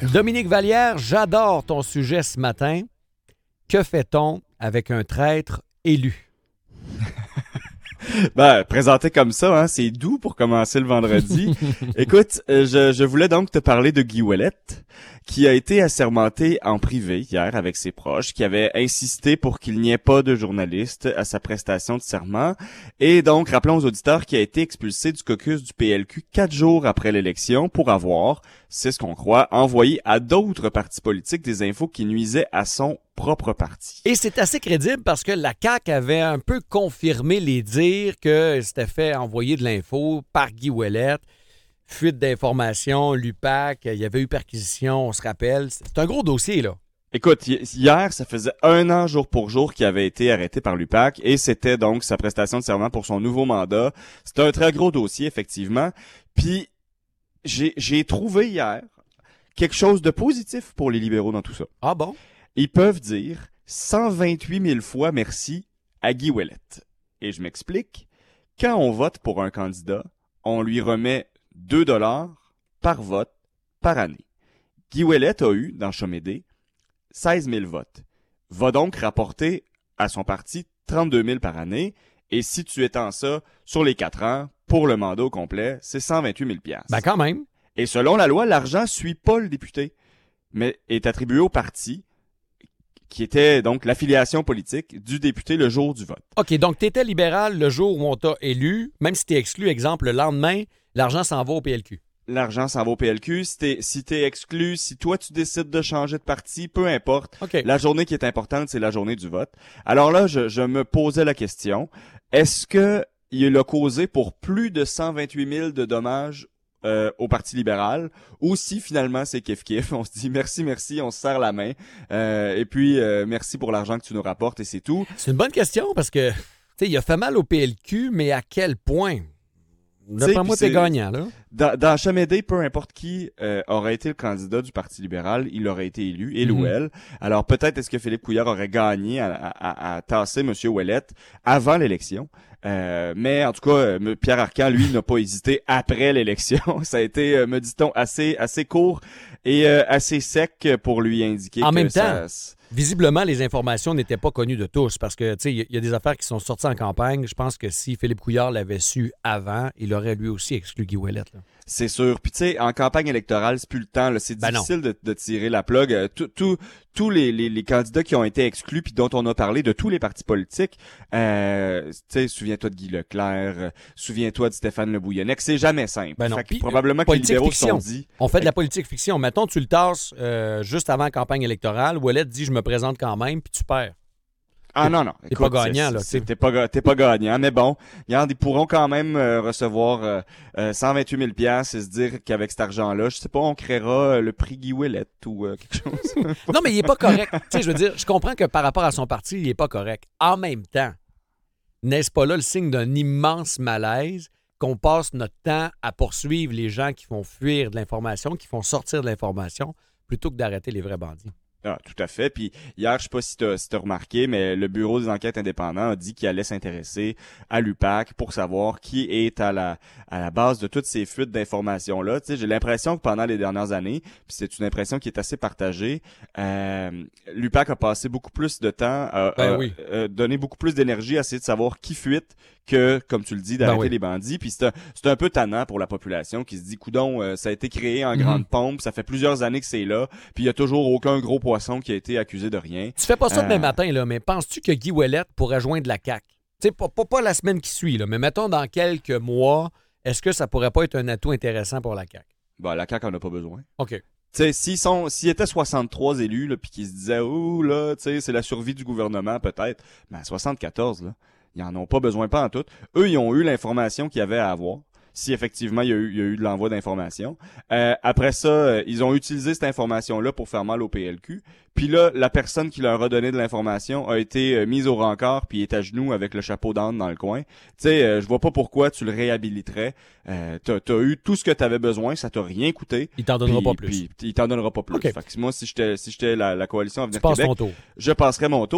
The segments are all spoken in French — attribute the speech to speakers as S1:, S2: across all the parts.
S1: Dominique Vallière, j'adore ton sujet ce matin. Que fait-on avec un traître élu?
S2: Présenté comme ça, hein, c'est doux pour commencer le vendredi. Écoute, je voulais donc te parler de Guy Ouellette, qui a été assermenté en privé hier avec ses proches, qui avait insisté pour qu'il n'y ait pas de journaliste à sa prestation de serment. Et donc, rappelons aux auditeurs qu'il a été expulsé du caucus du PLQ 4 jours après l'élection pour avoir, c'est ce qu'on croit, envoyé à d'autres partis politiques des infos qui nuisaient à son propre parti.
S1: Et c'est assez crédible parce que la CAQ avait un peu confirmé les dires que c'était fait envoyer de l'info par Guy Ouellette. Fuite d'informations, l'UPAC, il y avait eu perquisition, on se rappelle. C'est un gros dossier, là.
S2: Écoute, hier, ça faisait 1 an jour pour jour qu'il avait été arrêté par l'UPAC et c'était donc sa prestation de serment pour son nouveau mandat. C'était un très gros dossier, effectivement. Puis, j'ai trouvé hier quelque chose de positif pour les libéraux dans tout ça.
S1: Ah bon?
S2: Ils peuvent dire 128 000 fois merci à Guy Ouellette. Et je m'explique. Quand on vote pour un candidat, on lui remet 2 $ par vote par année. Guy Ouellette a eu, dans Chomédé, 16 000 votes. Va donc rapporter à son parti 32 000 par année. Et si tu étends ça sur les 4 ans, pour le mandat au complet, c'est 128 000 $.
S1: Ben quand même.
S2: Et selon la loi, l'argent suit pas le député, mais est attribué au parti, qui était donc l'affiliation politique du député le jour du vote.
S1: OK, donc tu étais libéral le jour où on t'a élu, même si tu es exclu, exemple, le lendemain, l'argent s'en va au PLQ.
S2: L'argent s'en va au PLQ. Si t'es exclu, si toi tu décides de changer de parti, peu importe.
S1: OK.
S2: La journée qui est importante, c'est la journée du vote. Alors là, je me posais la question, est-ce que il a causé pour plus de 128 000 de dommages au Parti libéral, ou si finalement c'est kiff-kiff, on se dit merci, on se serre la main, et puis merci pour l'argent que tu nous rapportes et c'est tout.
S1: C'est une bonne question parce que, tu sais, il a fait mal au PLQ, mais à quel point? D'après moi, t'es gagnant, là.
S2: Dans Chomédé, peu importe qui aurait été le candidat du Parti libéral, il aurait été élu, il ou elle. Alors peut-être est-ce que Philippe Couillard aurait gagné à tasser M. Ouellette avant l'élection. Mais en tout cas, Pierre Arcan, lui, n'a pas hésité après l'élection. Ça a été, me dit-on, assez court et assez sec pour lui indiquer
S1: en
S2: que
S1: même
S2: ça...
S1: temps, visiblement, les informations n'étaient pas connues de tous parce que, tu sais, il y a des affaires qui sont sorties en campagne. Je pense que si Philippe Couillard l'avait su avant, il aurait lui aussi exclu Guy Ouellette, là.
S2: C'est sûr. Puis tu sais, en campagne électorale, c'est plus le temps. Là. C'est difficile de tirer la plug. Tous les candidats qui ont été exclus puis dont on a parlé de tous les partis politiques, tu sais, souviens-toi de Guy Leclerc, souviens-toi de Stéphane Le Bouillonnec. C'est jamais simple.
S1: Ben non.
S2: Puis, probablement que les libéraux se sont dit...
S1: On fait de la politique fiction. Mettons, tu le tasses juste avant la campagne électorale. Ouellette dit « Je me présente quand même » puis tu perds.
S2: Ah non.
S1: T'es pas gagnant, là.
S2: T'es pas gagnant, mais bon, regarde, ils pourront quand même recevoir 128 000 $ et se dire qu'avec cet argent-là, je sais pas, on créera le prix Guy Ouellette ou quelque chose.
S1: Non, mais il est pas correct. Tu sais, je veux dire, je comprends que par rapport à son parti, il est pas correct. En même temps, n'est-ce pas là le signe d'un immense malaise qu'on passe notre temps à poursuivre les gens qui font fuir de l'information, qui font sortir de l'information, plutôt que d'arrêter les vrais bandits?
S2: Ah, tout à fait. Puis hier, je sais pas si t'as remarqué, mais le Bureau des enquêtes indépendants a dit qu'il allait s'intéresser à l'UPAC pour savoir qui est à la base de toutes ces fuites d'informations-là. Tu sais, j'ai l'impression que pendant les dernières années, puis c'est une impression qui est assez partagée, l'UPAC a passé beaucoup plus de temps, donné beaucoup plus d'énergie à essayer de savoir qui fuite que, comme tu le dis, d'arrêter les bandits. Puis c'est un peu tannant pour la population qui se dit, coudon, ça a été créé en grande pompe, ça fait plusieurs années que c'est là, puis il y a toujours aucun gros poisson qui a été accusé de rien.
S1: Tu fais pas ça demain matin, là, mais penses-tu que Guy Ouellette pourrait joindre la CAQ? Tu sais, pas la semaine qui suit, là, mais mettons dans quelques mois, est-ce que ça pourrait pas être un atout intéressant pour la CAQ?
S2: La CAQ en a pas besoin.
S1: OK.
S2: Tu sais, s'ils étaient 63 élus, là, puis qu'ils se disaient, là, tu sais, c'est la survie du gouvernement, peut-être, mais à 74, là, ils en ont pas besoin, pas en tout. Eux, ils ont eu l'information qu'il y avait à avoir. Si effectivement il y a eu de l'envoi d'informations. Après ça, ils ont utilisé cette information-là pour faire mal au PLQ. Puis là, la personne qui leur a donné de l'information a été mise au rencard puis est à genoux avec le chapeau d'âne dans le coin. Tu sais, je vois pas pourquoi tu le réhabiliterais. T'as eu tout ce que t'avais besoin, ça t'a rien coûté.
S1: Il t'en donnera pas plus.
S2: Puis il t'en donnera pas plus.
S1: Okay.
S2: Fait que moi, si j'étais la coalition Avenir
S1: Québec,
S2: je passerais mon tour.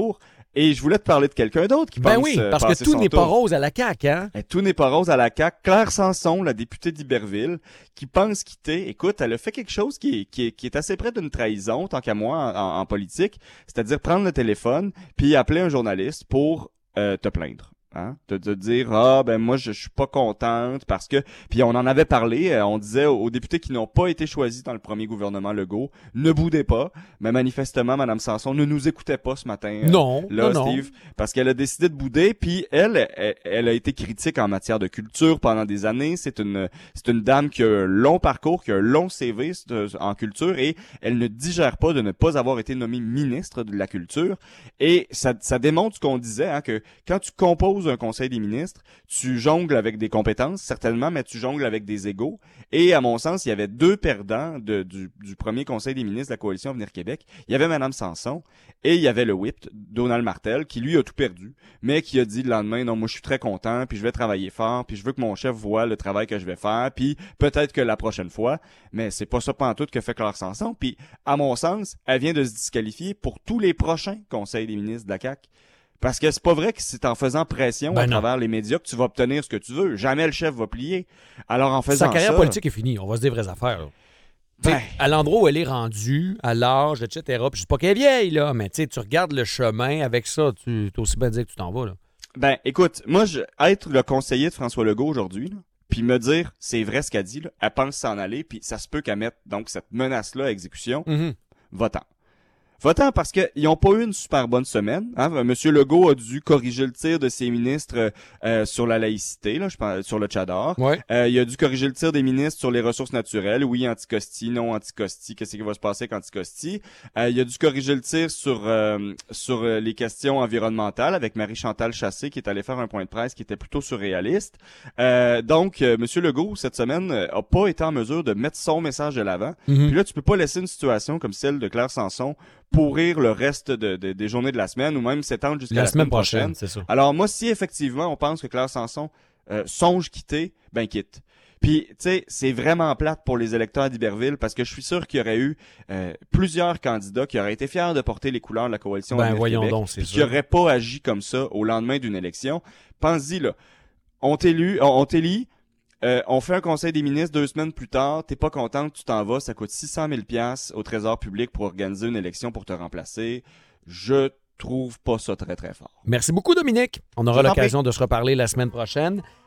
S2: Et je voulais te parler de quelqu'un d'autre qui
S1: Ben
S2: pense
S1: oui, parce
S2: passer
S1: que tout
S2: son
S1: n'est pas
S2: tour.
S1: rose à la CAQ, hein?
S2: Et tout n'est pas rose à la CAQ. Claire Sanson, la députée d'Iberville, qui pense quitter. Écoute, elle a fait quelque chose qui est assez près d'une trahison, tant qu'à moi, en politique. C'est-à-dire prendre le téléphone puis appeler un journaliste pour te plaindre. Hein? De dire moi je suis pas contente parce que puis on en avait parlé, on disait aux députés qui n'ont pas été choisis dans le premier gouvernement Legault, ne boudez pas, mais manifestement Mme Sanson ne nous écoutait pas ce matin.
S1: Non,
S2: là,
S1: non,
S2: Steve, parce qu'elle a décidé de bouder, puis elle a été critique en matière de culture pendant des années. C'est une dame qui a un long parcours, qui a un long CV en culture, et elle ne digère pas de ne pas avoir été nommée ministre de la culture. Et ça démontre ce qu'on disait, hein, que quand tu composes un conseil des ministres, tu jongles avec des compétences, certainement, mais tu jongles avec des égos. Et à mon sens, il y avait deux perdants du premier conseil des ministres de la coalition Avenir Québec. Il y avait Mme Sanson et il y avait le whip, Donald Martel, qui lui a tout perdu, mais qui a dit le lendemain, non, moi je suis très content, puis je vais travailler fort, puis je veux que mon chef voit le travail que je vais faire, puis peut-être que la prochaine fois, mais c'est pas ça pantoute que fait Claire Sanson. Puis à mon sens, elle vient de se disqualifier pour tous les prochains conseils des ministres de la CAQ. Parce que c'est pas vrai que c'est en faisant pression à travers les médias que tu vas obtenir ce que tu veux. Jamais le chef va plier. Alors en faisant ça...
S1: Sa carrière politique est finie. On va se dire vraies affaires. À l'endroit où elle est rendue, à l'âge, etc. Puis je sais pas qu'elle est vieille, là, mais tu regardes le chemin avec ça, tu t'es aussi bien dire que tu t'en vas, là.
S2: Ben, écoute, moi, être le conseiller de François Legault aujourd'hui, puis me dire, c'est vrai ce qu'elle dit, là, elle pense s'en aller, puis ça se peut qu'elle mette donc cette menace-là à exécution, va-t'en. Va-t'en parce qu'ils n'ont pas eu une super bonne semaine. Hein? Monsieur Legault a dû corriger le tir de ses ministres sur la laïcité, là, je pense, sur le Tchadar.
S1: Ouais.
S2: Il a dû corriger le tir des ministres sur les ressources naturelles. Oui, anticosti, non anticosti. Qu'est-ce qui va se passer avec anticosti? Il a dû corriger le tir sur les questions environnementales avec Marie-Chantal Chassé qui est allée faire un point de presse qui était plutôt surréaliste. Donc, Monsieur Legault, cette semaine, a pas été en mesure de mettre son message de l'avant. Puis là, tu peux pas laisser une situation comme celle de Claire Sanson pourrir le reste des journées de la semaine ou même s'étendre jusqu'à la semaine prochaine.
S1: C'est ça.
S2: Alors moi, si effectivement on pense que Claire Sanson songe quitter, ben quitte. Puis, tu sais, c'est vraiment plate pour les électeurs d'Iberville parce que je suis sûr qu'il y aurait eu plusieurs candidats qui auraient été fiers de porter les couleurs de la coalition Avenir Québec,
S1: donc, c'est
S2: puis qui n'auraient pas agi comme ça au lendemain d'une élection. Pense-y, là, on t'élit, on fait un conseil des ministres 2 semaines plus tard, t'es pas contente, tu t'en vas, ça coûte 600 000 $ au Trésor public pour organiser une élection pour te remplacer. Je trouve pas ça très, très fort.
S1: Merci beaucoup, Dominique. On aura l'occasion de se reparler la semaine prochaine.